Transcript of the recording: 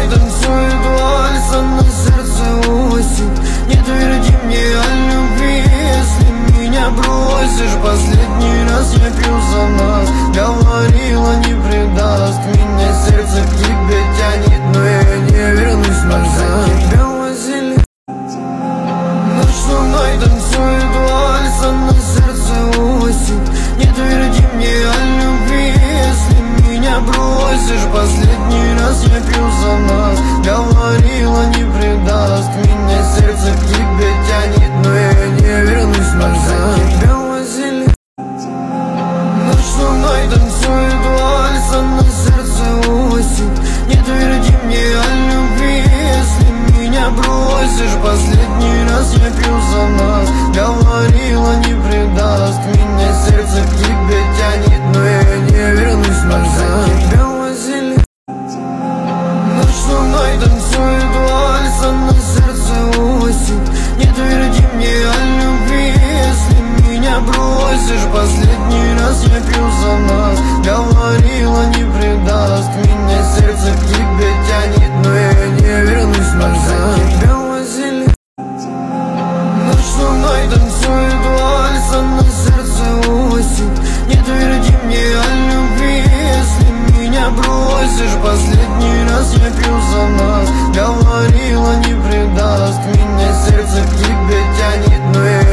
танцует вальс, а на сердце осень. Не тверди мне о любви, если меня бросишь. Последний раз я пью за нас. Говорила, не предаст. Меня сердце к тебе тянет, но я не вернусь назад. Тебя возили. Ночь мной танцует вальс, а на сердце осень. Не тверди мне о любви, если меня бросишь. Последний раз я пью за нас. Говорила, не предаст. Меня сердце к тебе тянет, но я не вернусь назад. Тебя возили. Ночь мной танцует вальс, а на сердце осень. Не тверди мне о любви, если меня бросишь. Последний раз я пью за нас. Говорила, не предаст. Меня сердце к тебе тянет, но я не вернусь назад. Тебя возили. Ночь мной танцует вальс, а на сердце осень. Не тверди мне о любви, если меня бросишь. Последний раз я пью за нас. Говорила, не предаст. Меня сердце к тебе тянет, но я не вернусь назад. Тебя возили. Ночь мной танцует вальс, а на сердце осень. Не тверди мне о любви, если меня бросишь. Последний раз я пью за нас. Говорила, не предаст. Меня сердце к тебе тянет, но я